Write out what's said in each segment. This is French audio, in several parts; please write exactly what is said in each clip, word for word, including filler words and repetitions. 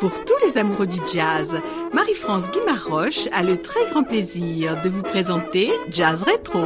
Pour tous les amoureux du jazz, Marie-France Guimard-Roche a le très grand plaisir de vous présenter Jazz Rétro.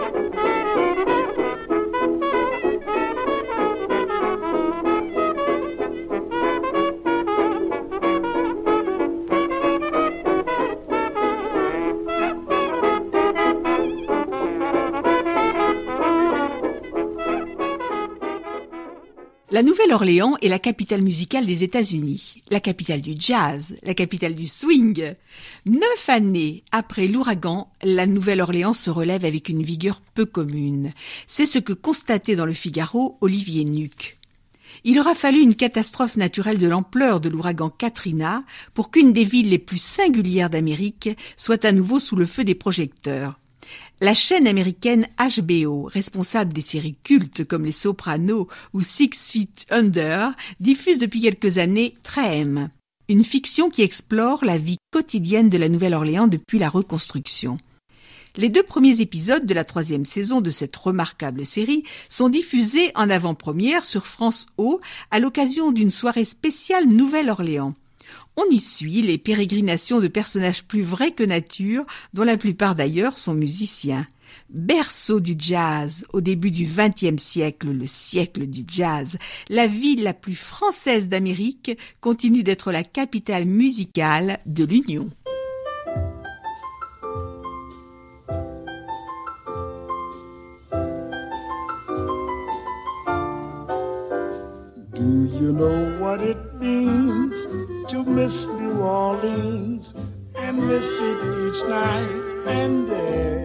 La Nouvelle-Orléans est la capitale musicale des États-Unis, la capitale du jazz, la capitale du swing. Neuf années après l'ouragan, la Nouvelle-Orléans se relève avec une vigueur peu commune. C'est ce que constatait dans le Figaro Olivier Nuc. Il aura fallu une catastrophe naturelle de l'ampleur de l'ouragan Katrina pour qu'une des villes les plus singulières d'Amérique soit à nouveau sous le feu des projecteurs. La chaîne américaine H B O, responsable des séries cultes comme Les Sopranos ou Six Feet Under, diffuse depuis quelques années Trem, une fiction qui explore la vie quotidienne de la Nouvelle-Orléans depuis la reconstruction. Les deux premiers épisodes de la troisième saison de cette remarquable série sont diffusés en avant-première sur France O à l'occasion d'une soirée spéciale Nouvelle-Orléans. On y suit les pérégrinations de personnages plus vrais que nature, dont la plupart d'ailleurs sont musiciens. Berceau du jazz, au début du vingtième siècle, le siècle du jazz, la ville la plus française d'Amérique continue d'être la capitale musicale de l'Union. Do you know what it means to miss New Orleans and miss it each night and day?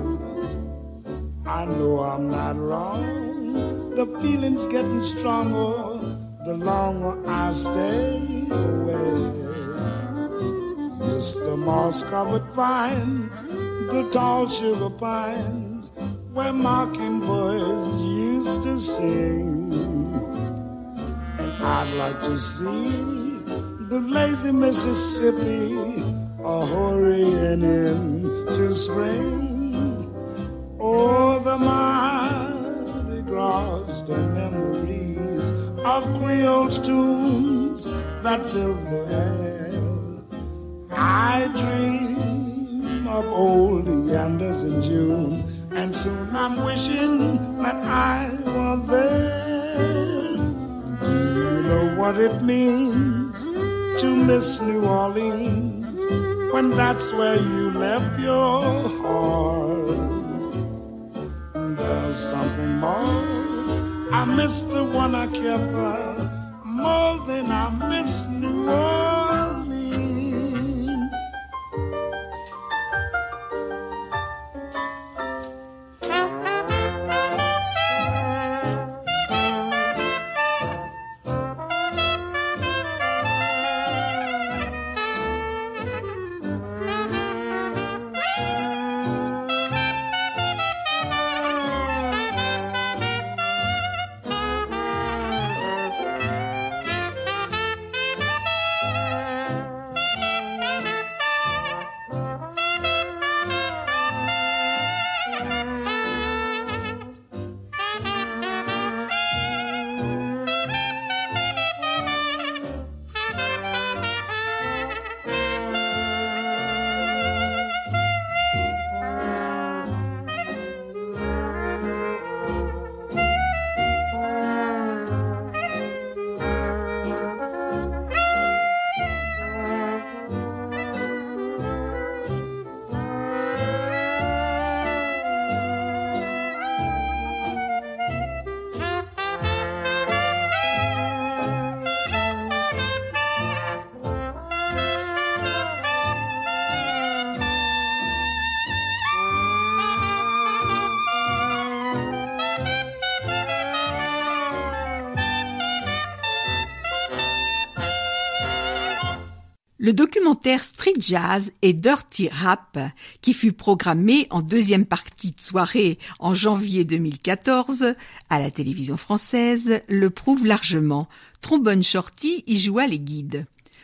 I know I'm not wrong. The feeling's getting stronger the longer I stay away. Miss the moss-covered vines, the tall sugar pines, where mockingbirds used to sing. I'd like to see the lazy Mississippi a-hurrying into spring. Oh, the Mardi Gras, the memories of Creole tunes that fill the air. I dream of old Yanders in June, and soon I'm wishing that I were there. Do you know what it means to miss New Orleans when that's where you left your heart? There's something more. I miss the one I kept uh, more than I miss New Orleans. Le documentaire Street Jazz et Dirty Rap, qui fut programmé en deuxième partie de soirée en janvier deux mille quatorze à la télévision française, le prouve largement. Trombone Shorty y joua les guides.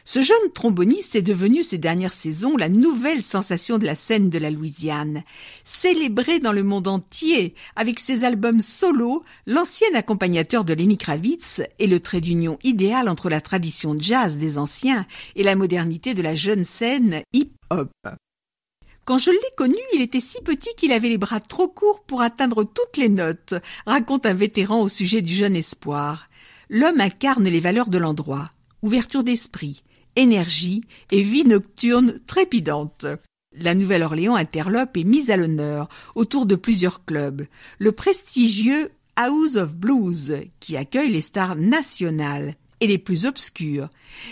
Ce jeune tromboniste est devenu ces dernières saisons la nouvelle sensation de la scène de la Louisiane. Célébré dans le monde entier avec ses albums solo, l'ancien accompagnateur de Lenny Kravitz est le trait d'union idéal entre la tradition jazz des anciens et la modernité de la jeune scène hip-hop. Quand je l'ai connu, il était si petit qu'il avait les bras trop courts pour atteindre toutes les notes, raconte un vétéran au sujet du jeune espoir. L'homme incarne les valeurs de l'endroit, ouverture d'esprit, énergie et vie nocturne trépidante. La Nouvelle-Orléans interlope est mise à l'honneur autour de plusieurs clubs. Le prestigieux House of Blues, qui accueille les stars nationales et les plus obscures.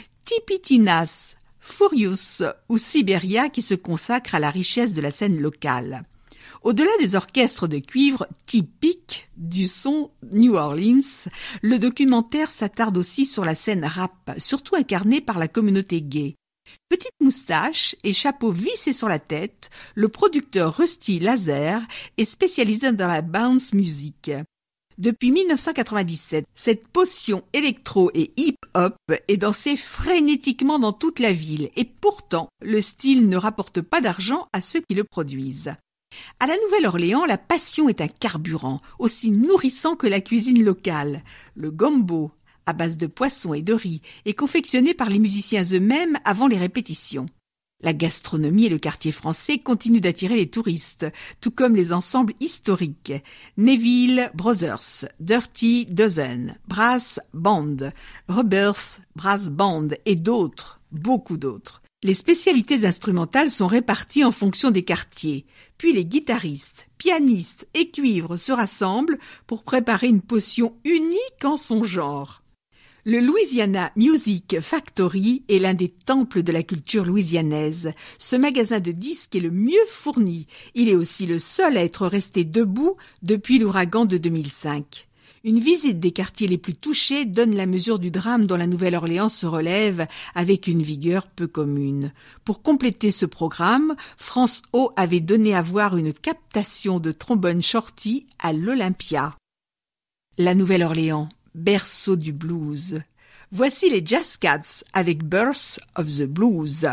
Tipitinas, Furious ou Siberia qui se consacrent à la richesse de la scène locale. Au-delà des orchestres de cuivre typiques du son New Orleans, le documentaire s'attarde aussi sur la scène rap, surtout incarnée par la communauté gay. Petite moustache et chapeau vissé sur la tête, le producteur Rusty Laser est spécialisé dans la bounce music. Depuis mille neuf cent quatre-vingt-dix-sept, cette potion électro et hip-hop est dansée frénétiquement dans toute la ville et pourtant, le style ne rapporte pas d'argent à ceux qui le produisent. À la Nouvelle-Orléans, la passion est un carburant, aussi nourrissant que la cuisine locale. Le gombo, à base de poisson et de riz, est confectionné par les musiciens eux-mêmes avant les répétitions. La gastronomie et le quartier français continuent d'attirer les touristes, tout comme les ensembles historiques. Neville Brothers, Dirty Dozen, Brass Band, Roberts Brass Band et d'autres, beaucoup d'autres. Les spécialités instrumentales sont réparties en fonction des quartiers, puis les guitaristes, pianistes et cuivres se rassemblent pour préparer une potion unique en son genre. Le Louisiana Music Factory est l'un des temples de la culture louisianaise. Ce magasin de disques est le mieux fourni. Il est aussi le seul à être resté debout depuis l'ouragan de deux mille cinq. Une visite des quartiers les plus touchés donne la mesure du drame dont la Nouvelle-Orléans se relève avec une vigueur peu commune. Pour compléter ce programme, France O avait donné à voir une captation de trombone shorty à l'Olympia. La Nouvelle-Orléans, berceau du blues. Voici les Jazz Cats avec Birth of the Blues.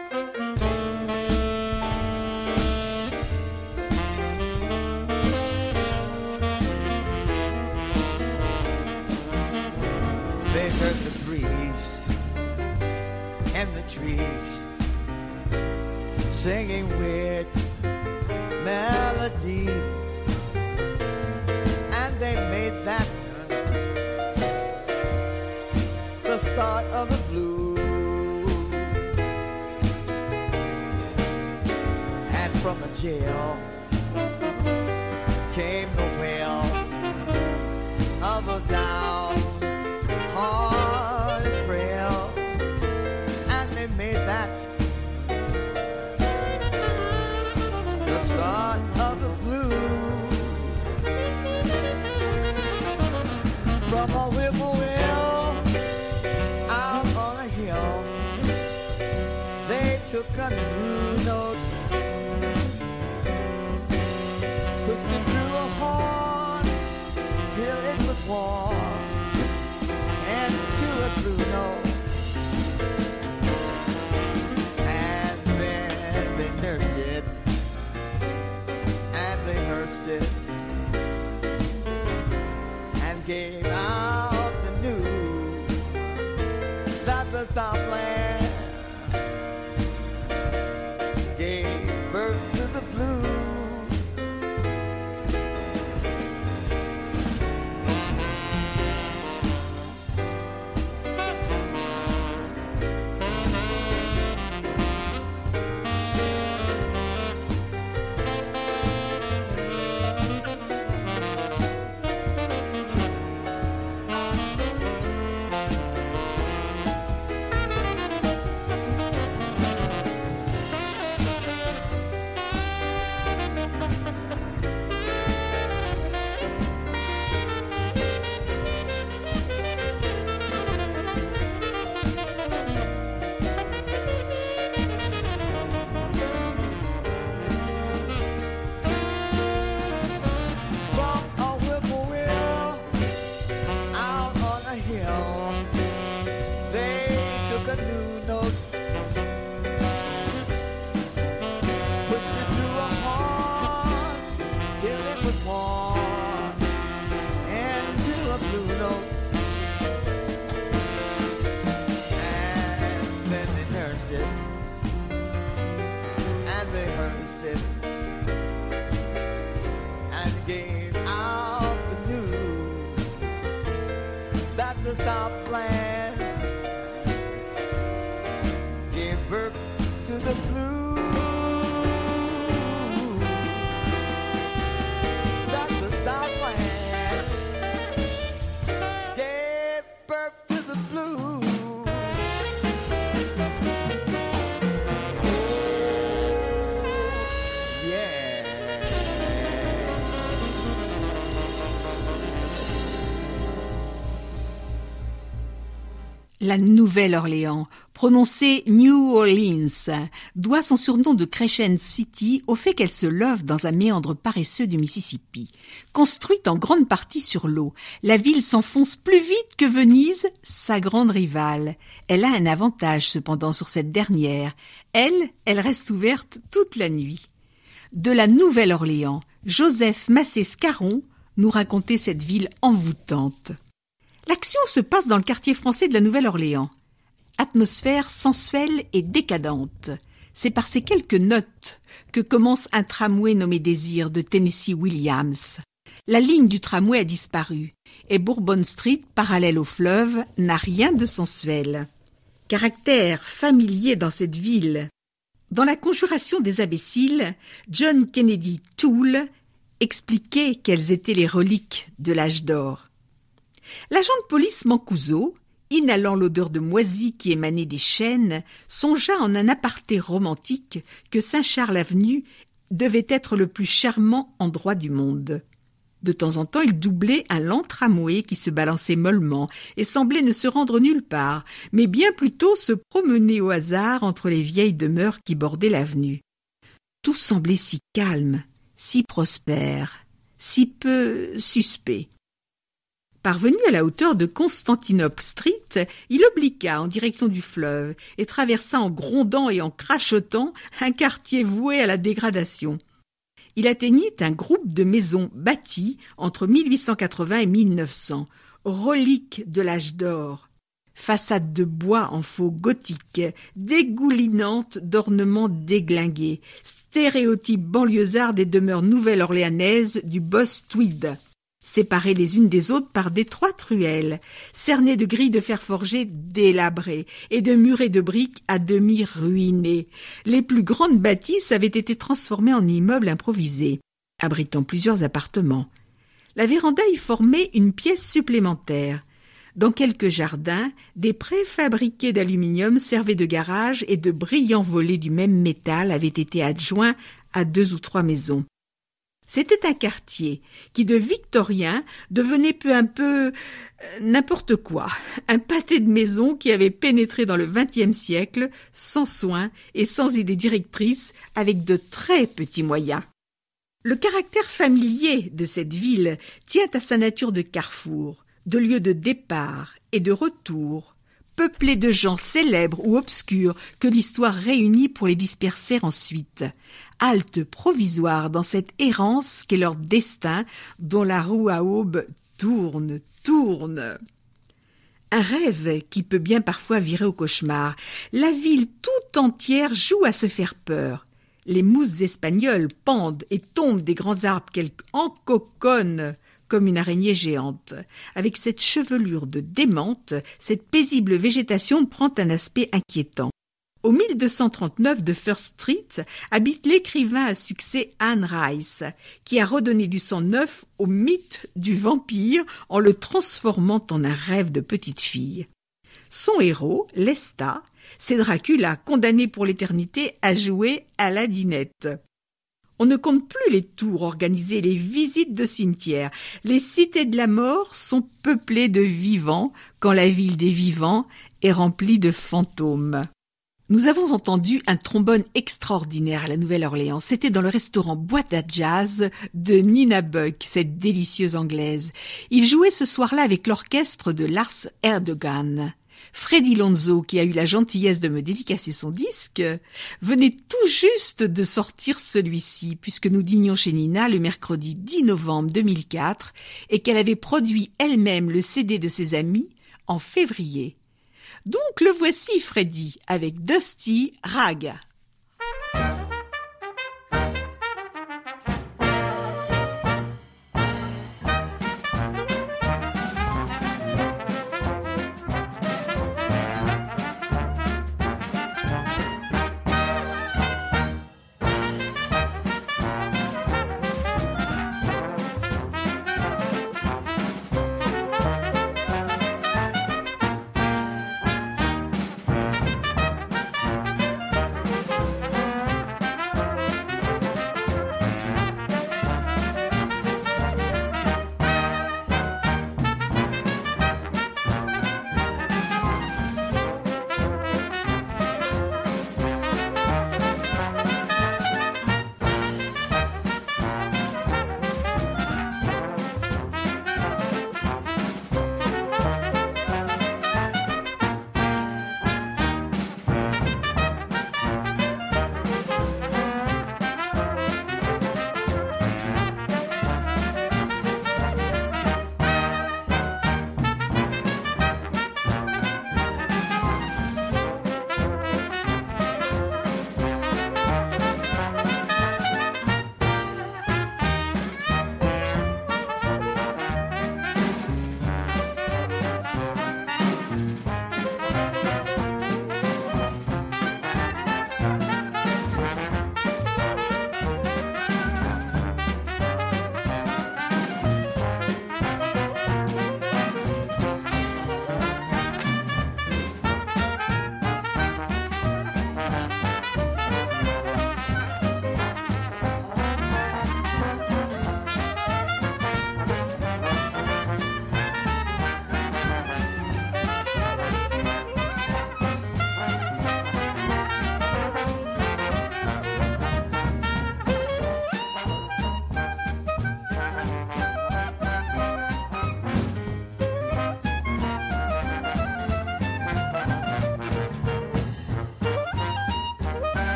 They heard the breeze and the trees singing weird melodies, and they made that the start of the blues. And from a jail came the wail of a down hard and frail, and they made that the start of the blues. From a whippoorwill out on a hill, they took a new note, pushed it through a horn till it was warm, and to a blue note, and then they nursed it, and they nursed it, and gave out the news that the Southland gave birth to the blues. the Southland, gave birth to the blues. That's the Southland, gave birth to the blues. La Nouvelle-Orléans, prononcée New Orleans, doit son surnom de Crescent City au fait qu'elle se love dans un méandre paresseux du Mississippi. Construite en grande partie sur l'eau, la ville s'enfonce plus vite que Venise, sa grande rivale. Elle a un avantage cependant sur cette dernière. Elle, elle reste ouverte toute la nuit. De la Nouvelle-Orléans, Joseph Massé-Scarron nous racontait cette ville envoûtante. L'action se passe dans le quartier français de la Nouvelle-Orléans. Atmosphère sensuelle et décadente. C'est par ces quelques notes que commence un tramway nommé Désir de Tennessee Williams. La ligne du tramway a disparu et Bourbon Street, parallèle au fleuve, n'a rien de sensuel. Caractère familier dans cette ville. Dans La Conjuration des imbéciles, John Kennedy Toole expliquait quelles étaient les reliques de l'âge d'or. L'agent de police Mancuso, inhalant l'odeur de moisi qui émanait des chênes, songea en un aparté romantique que Saint-Charles-Avenue devait être le plus charmant endroit du monde. De temps en temps, il doublait un lent tramway qui se balançait mollement et semblait ne se rendre nulle part, mais bien plutôt se promener au hasard entre les vieilles demeures qui bordaient l'avenue. Tout semblait si calme, si prospère, si peu suspect. Parvenu à la hauteur de Constantinople Street, il obliqua en direction du fleuve et traversa en grondant et en crachotant un quartier voué à la dégradation. Il atteignit un groupe de maisons bâties entre mille huit cent quatre-vingts et mille neuf cents, reliques de l'âge d'or. Façades de bois en faux gothique, dégoulinantes d'ornements déglingués, stéréotypes banlieusards des demeures nouvelle-orléanaises du boss Tweed. Séparées les unes des autres par d'étroites ruelles, cernées de grilles de fer forgé délabrées et de murets de briques à demi ruinés. Les plus grandes bâtisses avaient été transformées en immeubles improvisés, abritant plusieurs appartements. La véranda y formait une pièce supplémentaire. Dans quelques jardins, des préfabriqués d'aluminium servaient de garage et de brillants volets du même métal avaient été adjoints à deux ou trois maisons. C'était un quartier qui, de victorien, devenait peu à peu euh, n'importe quoi, un pâté de maisons qui avait pénétré dans le vingtième siècle, sans soin et sans idée directrice, avec de très petits moyens. Le caractère familier de cette ville tient à sa nature de carrefour, de lieu de départ et de retour, peuplé de gens célèbres ou obscurs que l'histoire réunit pour les disperser ensuite. Halte provisoire dans cette errance qu'est leur destin, dont la roue à aube tourne, tourne. Un rêve qui peut bien parfois virer au cauchemar. La ville tout entière joue à se faire peur. Les mousses espagnoles pendent et tombent des grands arbres qu'elles encoconnent comme une araignée géante. Avec cette chevelure de démente, cette paisible végétation prend un aspect inquiétant. Au mille deux cent trente-neuf de First Street habite l'écrivain à succès Anne Rice, qui a redonné du sang neuf au mythe du vampire en le transformant en un rêve de petite fille. Son héros, Lestat, c'est Dracula, condamné pour l'éternité à jouer à la dinette. On ne compte plus les tours organisées, les visites de cimetières. Les cités de la mort sont peuplées de vivants, quand la ville des vivants est remplie de fantômes. Nous avons entendu un trombone extraordinaire à la Nouvelle-Orléans. C'était dans le restaurant Boîte à Jazz de Nina Buck, cette délicieuse Anglaise. Il jouait ce soir-là avec l'orchestre de Lars Erdogan. Freddy Lonzo, qui a eu la gentillesse de me dédicacer son disque, venait tout juste de sortir celui-ci, puisque nous dînions chez Nina le mercredi dix novembre deux mille quatre et qu'elle avait produit elle-même le C D de ses amis en février. Donc le voici, Freddy, avec Dusty Rag.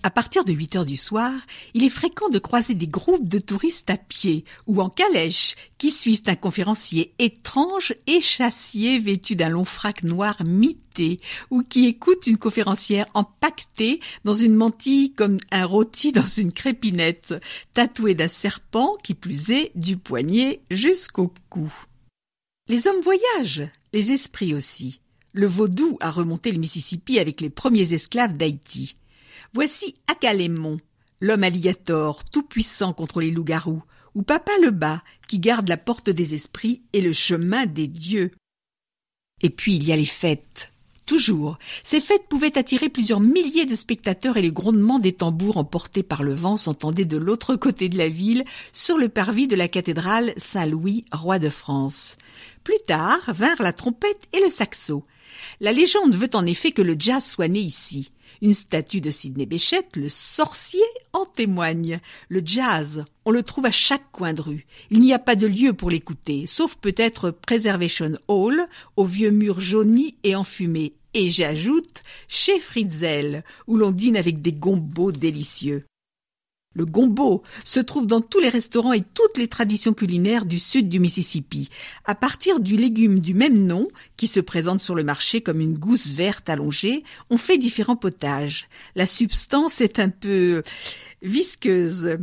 À partir de huit heures du soir, il est fréquent de croiser des groupes de touristes à pied ou en calèche qui suivent un conférencier étrange échassier vêtu d'un long frac noir mité ou qui écoute une conférencière empaquetée dans une mantille comme un rôti dans une crépinette, tatouée d'un serpent qui plus est du poignet jusqu'au cou. Les hommes voyagent, les esprits aussi. Le vaudou a remonté le Mississippi avec les premiers esclaves d'Haïti. Voici Acalémon, l'homme alligator, tout-puissant contre les loups-garous, ou Papa le Bas, qui garde la porte des esprits et le chemin des dieux. Et puis il y a les fêtes. Toujours, ces fêtes pouvaient attirer plusieurs milliers de spectateurs et les grondements des tambours emportés par le vent s'entendaient de l'autre côté de la ville, sur le parvis de la cathédrale Saint-Louis, roi de France. Plus tard vinrent la trompette et le saxo. La légende veut en effet que le jazz soit né ici. Une statue de Sidney Bechet, le sorcier, en témoigne. Le jazz, on le trouve à chaque coin de rue. Il n'y a pas de lieu pour l'écouter, sauf peut-être Preservation Hall, au vieux mur jauni et enfumé. Et j'ajoute, chez Fritzel, où l'on dîne avec des gombos délicieux. Le gombo se trouve dans tous les restaurants et toutes les traditions culinaires du sud du Mississippi, à partir du légume du même nom, qui se présente sur le marché comme une gousse verte allongée, on fait différents potages. La substance est un peu visqueuse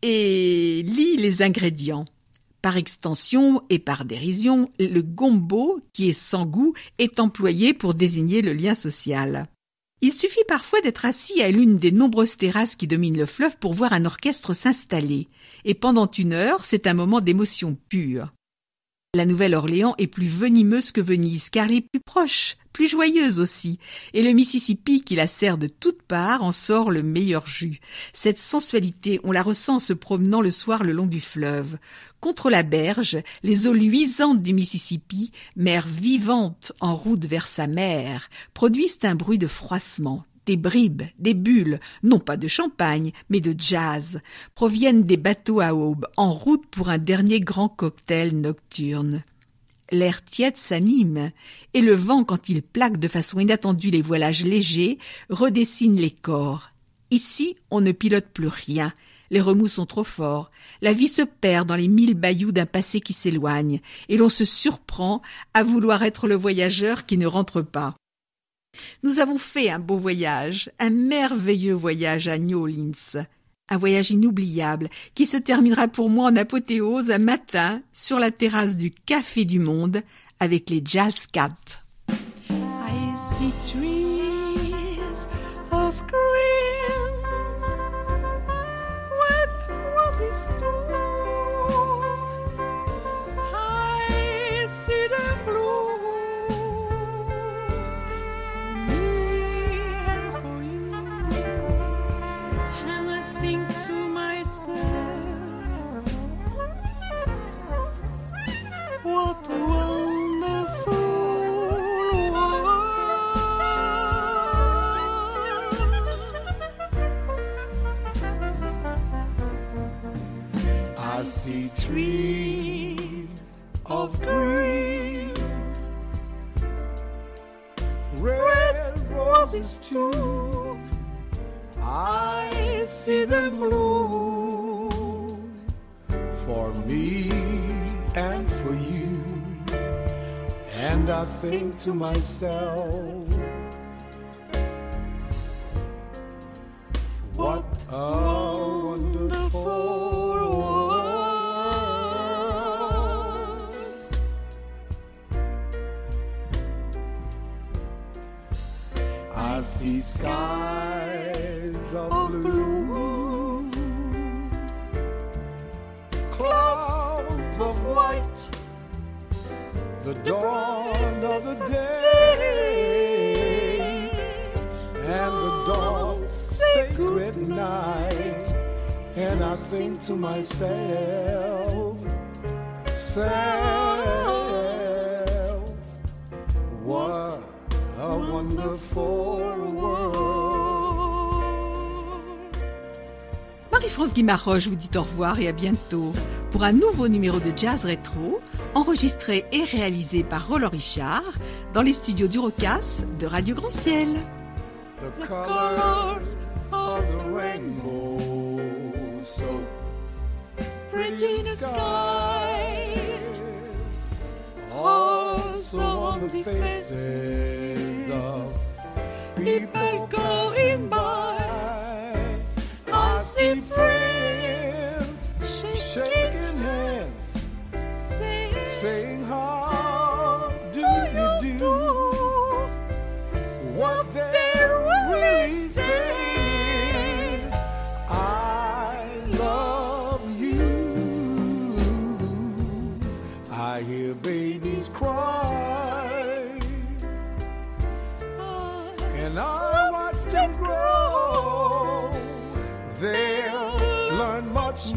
et lie les ingrédients. Par extension et par dérision, le gombo, qui est sans goût, est employé pour désigner le lien social. Il suffit parfois d'être assis à l'une des nombreuses terrasses qui dominent le fleuve pour voir un orchestre s'installer. Et pendant une heure, c'est un moment d'émotion pure. La Nouvelle-Orléans est plus venimeuse que Venise, car elle est plus proche, plus joyeuse aussi. Et le Mississippi, qui la sert de toutes parts, en sort le meilleur jus. Cette sensualité, on la ressent en se promenant le soir le long du fleuve. Contre la berge, les eaux luisantes du Mississippi, mer vivante en route vers sa mer, produisent un bruit de froissement. Des bribes, des bulles, non pas de champagne, mais de jazz, proviennent des bateaux à aube, en route pour un dernier grand cocktail nocturne. L'air tiède s'anime, et le vent, quand il plaque de façon inattendue les voilages légers, redessine les corps. Ici, on ne pilote plus rien. Les remous sont trop forts. La vie se perd dans les mille bayous d'un passé qui s'éloigne, et l'on se surprend à vouloir être le voyageur qui ne rentre pas. Nous avons fait un beau voyage, un merveilleux voyage à New Orleans. Un voyage inoubliable qui se terminera pour moi en apothéose un matin sur la terrasse du Café du Monde avec les Jazz Cats. I see trees of green with roses too. I see them blue for me and for you, and I sing to myself, what a wonderful world. I see trees of green, red roses too. I see them bloom for me and for you, and I think to myself, what a wonderful world. I see skies of blue, clouds of white, the dawn of the day, and the dawn's sacred night. And I think to myself, self, what a wonderful world. Marie-France Guimarroche vous dit au revoir et à bientôt pour un nouveau numéro de Jazz Rétro, enregistré et réalisé par Roland Richard dans les studios du Rocas de Radio Grand Ciel. The colors of the rainbow, so Pretty in the sky, also on the faces of people going by. I see friends Shaking, shaking hands, saying, saying, how do "Do you you do? do What they're really saying is, I love you. I hear babies cry, and I watch them grow. They'll learn much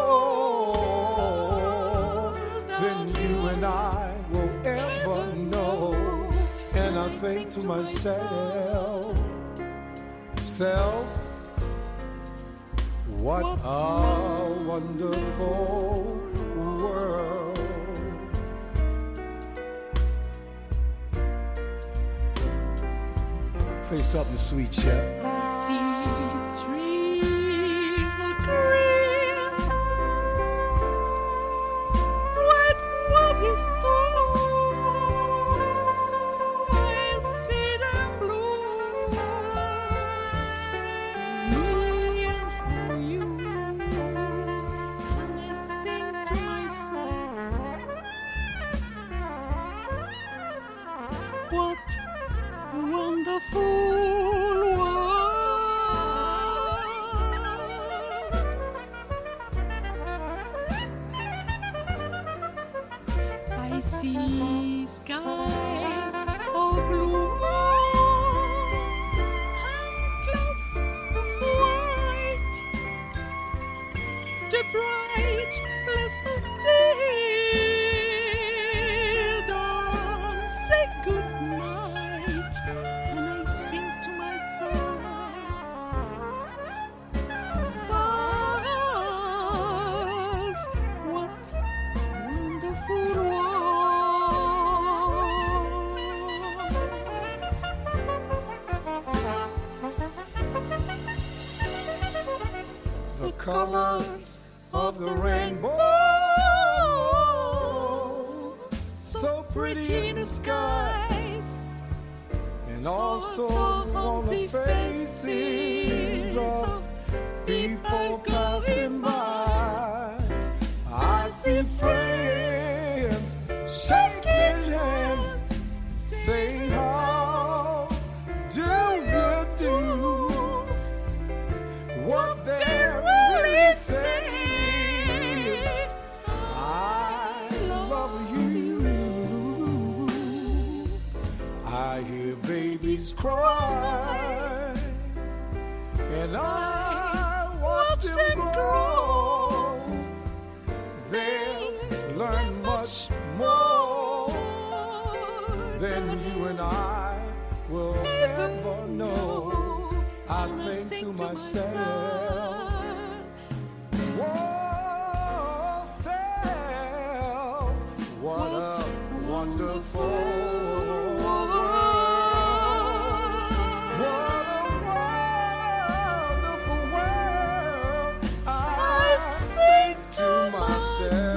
more than you and I will ever know. And I think to myself, self, what a wonderful world. Play something sweet, Shep. see trees of green. What was his I see them bloom for me and for you. And I sing to myself, what a wonderful world. I see skies of blue and clouds of white. The bright, blessed day dawn say good night, and I sing to myself, self, what wonderful world. The colors of the rainbow, so pretty in the skies, and also on the faces of people passing by. I see friends shaking hands, saying, how do you do? What they're really saying is, I love you. I hear babies cry, and I watch them grow. They'll learn much more than you and I will ever know. I think to myself, whoa, self, what a wonderful world. What a wonderful world. I think to myself,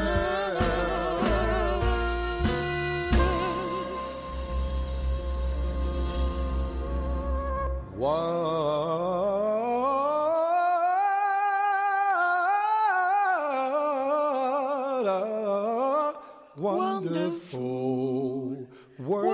what a wonderful world.